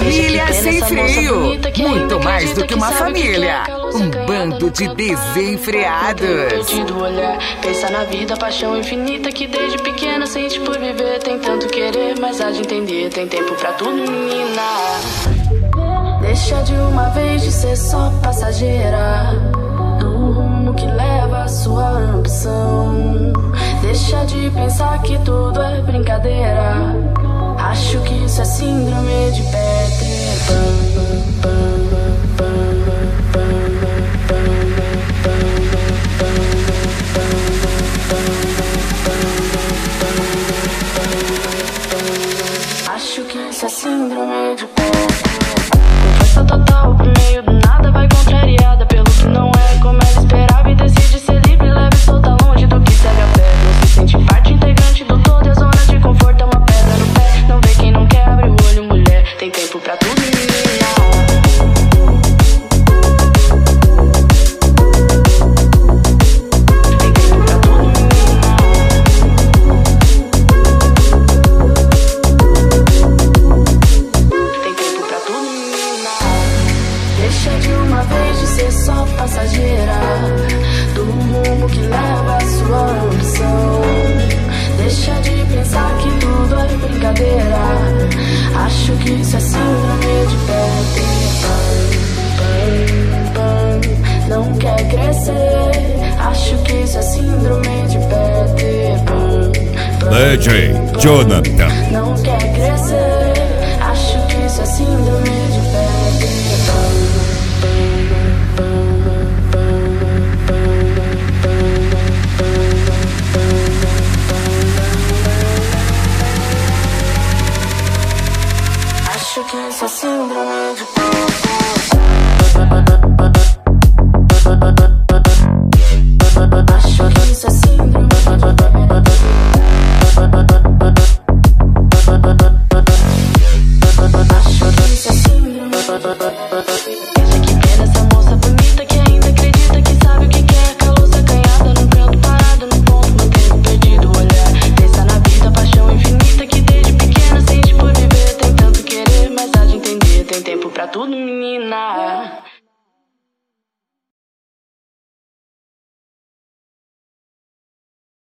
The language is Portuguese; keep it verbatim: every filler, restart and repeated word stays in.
Família Sem Freio, muito mais do que uma família, um bando de desenfreados. Perdido olhar, pensa na vida, paixão infinita que desde pequena sente por viver. Tem tanto querer, mas há de entender, tem tempo pra tudo, menina. Deixa de uma vez de ser só passageira do rumo que leva a sua ambição. Deixa de pensar que tudo é brincadeira. Acho que isso é síndrome de Peter Pan. Acho que isso é síndrome de Peter. Com força total pro meio do nada, vai contrariada pelo que não é como ela esperava e decide ser livre, leve e solta longe do que segue a pé. Não se sente parte integrante do todo e a zona de conforto é uma pedra no pé. Não vê quem não quer, abre o olho, mulher. Tem tempo pra tudo, menina. Passageira do rumo que leva a sua ambição. Deixa de pensar que tudo é brincadeira. Acho que isso é síndrome de Peter Pan. Não quer crescer. Acho que isso é síndrome de Peter Pan. D J Jonathan. Não quer crescer. Acho que isso é síndrome de Peter Pan. Acho que isso é síndrome de Peter Pan.